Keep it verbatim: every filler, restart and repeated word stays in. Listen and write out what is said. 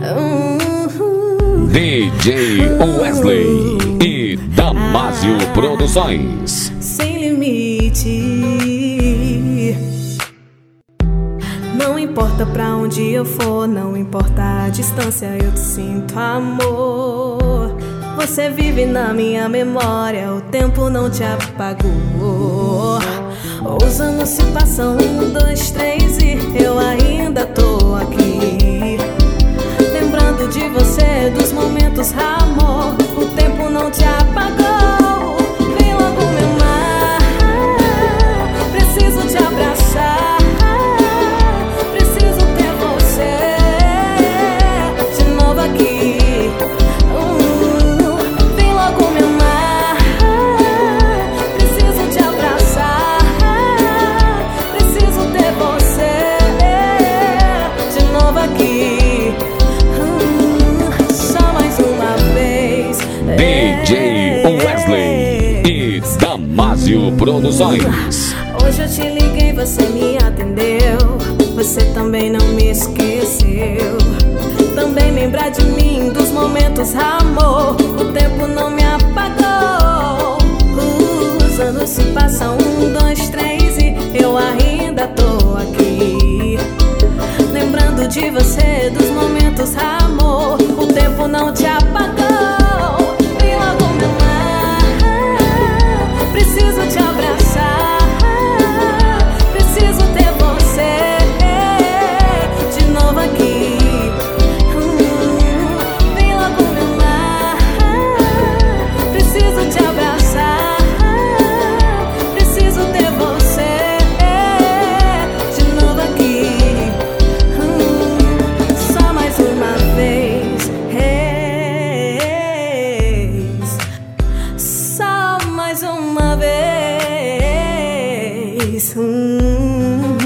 D J Wesley e Damásio Produções. Sem limite. Não importa pra onde eu for, não importa a distância, eu te sinto, amor. Você vive na minha memória, o tempo não te apagou. Os anos se passam, um, dois, três e eu ainda tô aqui, lembrando de você, dos momentos, amor. O tempo não te apagou. Vem logo me amar, preciso te abraçar, preciso ter você de novo aqui. Hum, vem logo me amar, preciso te abraçar, preciso ter você de novo aqui. D J Wesley e Damásio Produções. Hoje eu te liguei, você me atendeu. Você também não me esqueceu. Também lembra de mim, dos momentos, amor. O tempo não me apagou. Os anos se passam, um, dois, três e eu ainda tô aqui, lembrando de você, dos momentos, amor. O tempo não te apagou. Preciso te abraçar, preciso ter você de novo aqui. Hum, vem logo me amar, preciso te abraçar, preciso ter você de novo aqui. Hum, só mais uma vez, só mais uma vez. Hum.